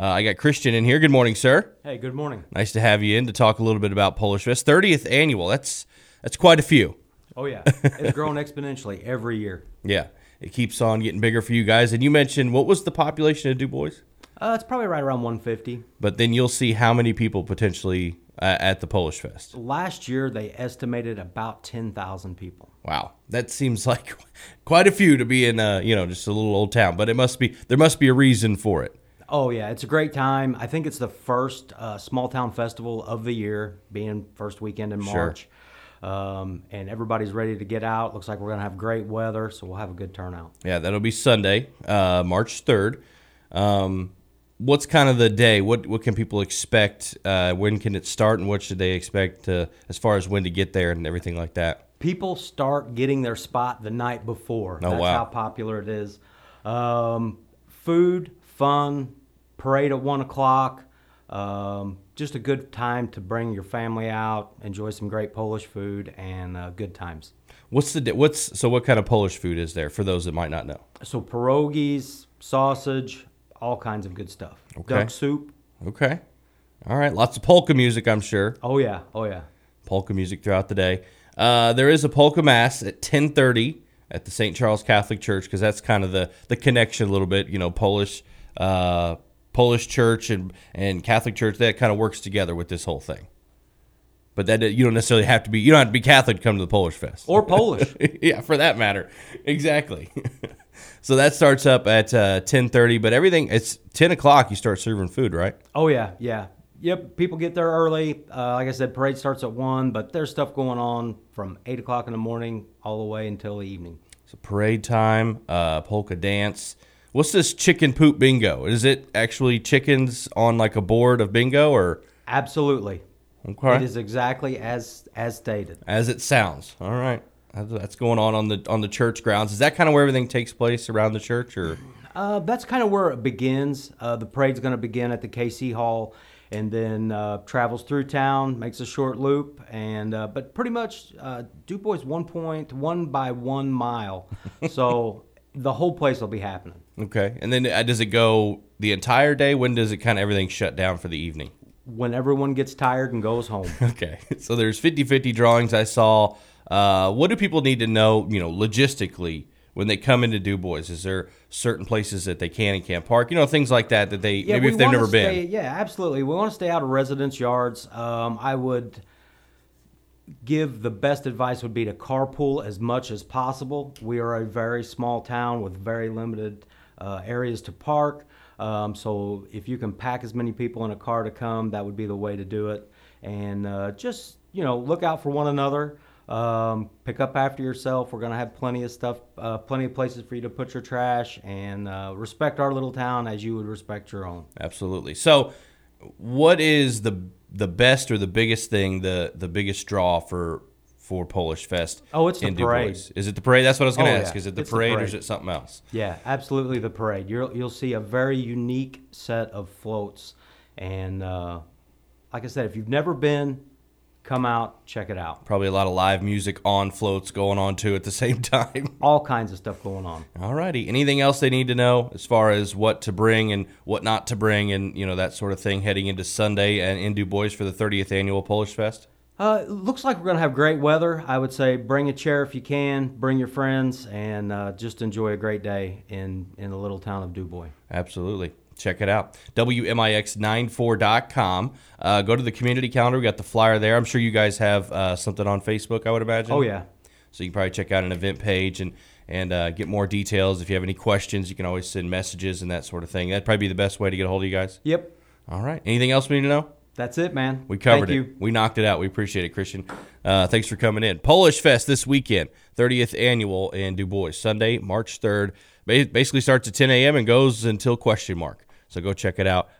I got Christian in here. Good morning, sir. Hey, good morning. Nice to have you in to talk a little bit about Polish Fest. 30th annual. That's quite a few. Oh, yeah. It's growing exponentially every year. Yeah. It keeps on getting bigger for you guys. And you mentioned, what was the population of Du Bois? It's probably right around 150. But then you'll see how many people potentially at the Polish Fest. Last year, they estimated about 10,000 people. Wow. That seems like quite a few to be in, just a little old town. But there must be a reason for it. Oh, yeah. It's a great time. I think it's the first small town festival of the year, being first weekend in March. And everybody's ready to get out. Looks like we're going to have great weather, so we'll have a good turnout. Yeah, that'll be Sunday, March 3rd. What's kind of the day? What can people expect? When can it start, and what should they expect as far as when to get there and everything like that? People start getting their spot the night before. Oh, That's wow. how popular it is. Food, fun, parade at 1 o'clock. Just a good time to bring your family out, enjoy some great Polish food, and good times. So what kind of Polish food is there for those that might not know? So pierogies, sausage, all kinds of good stuff. Okay. Duck soup. Okay. All right. Lots of polka music, I'm sure. Oh, yeah. Oh, yeah. Polka music throughout the day. There is a polka mass at 10:30 at the St. Charles Catholic Church, because that's kind of the connection a little bit. Polish church and Catholic church, that kind of works together with this whole thing. But that you don't necessarily have to be. You don't have to be Catholic to come to the Polish Fest. Or Polish. Yeah, for that matter. Exactly. So that starts up at 10:30, but it's 10 o'clock you start serving food, right? Oh, yeah, yeah. Yep, people get there early. Like I said, parade starts at 1, but there's stuff going on from 8 o'clock in the morning all the way until the evening. So parade time, polka dance. What's this chicken poop bingo? Is it actually chickens on like a board of bingo, or? Absolutely. Okay. It is exactly as stated. As it sounds. All right. That's going on the church grounds. Is that kind of where everything takes place around the church, or? That's kind of where it begins. The parade's going to begin at the KC Hall, and then travels through town, makes a short loop, and but pretty much Du Bois 1.1 by 1 mile, so the whole place will be happening. Okay. And then does it go the entire day? When does it kind of everything shut down for the evening? When everyone gets tired and goes home. Okay. So there's 50-50 drawings I saw. What do people need to know, logistically, when they come into Du Bois? Is there certain places that they can and can't park? Things like that they maybe if they've never been. Yeah, absolutely. We want to stay out of residence yards. I would give the best advice would be to carpool as much as possible. We are a very small town with very limited areas to park. So if you can pack as many people in a car to come, that would be the way to do it. And just, look out for one another. Pick up after yourself. We're going to have plenty of stuff, plenty of places for you to put your trash, and respect our little town as you would respect your own. Absolutely. So what is the best or the biggest thing, the biggest draw for Polish Fest? Oh, it's the parade. Is it the parade? That's what I was going to ask. Yeah. Is it the It's parade or is it something else? Yeah, absolutely the parade. You'll see a very unique set of floats, and like I said, if you've never been, come out, check it out. Probably a lot of live music on floats going on too at the same time. All kinds of stuff going on. All righty. Anything else they need to know as far as what to bring and what not to bring, and that sort of thing heading into Sunday and in Du Bois for the 30th annual Polish Fest? Looks like we're going to have great weather. I would say bring a chair if you can, bring your friends, and just enjoy a great day in the little town of Du Bois. Absolutely. Check it out. WMIX94.com. Go to the community calendar. We got the flyer there. I'm sure you guys have something on Facebook, I would imagine. Oh, yeah. So you can probably check out an event page and get more details. If you have any questions, you can always send messages and that sort of thing. That'd probably be the best way to get a hold of you guys. Yep. All right. Anything else we need to know? That's it, man. We covered Thank it. you. We knocked it out. We appreciate it, Christian. Thanks for coming in. Polish Fest this weekend, 30th annual in Du Bois, Sunday, March 3rd. Basically starts at 10 a.m. and goes until ? So go check it out.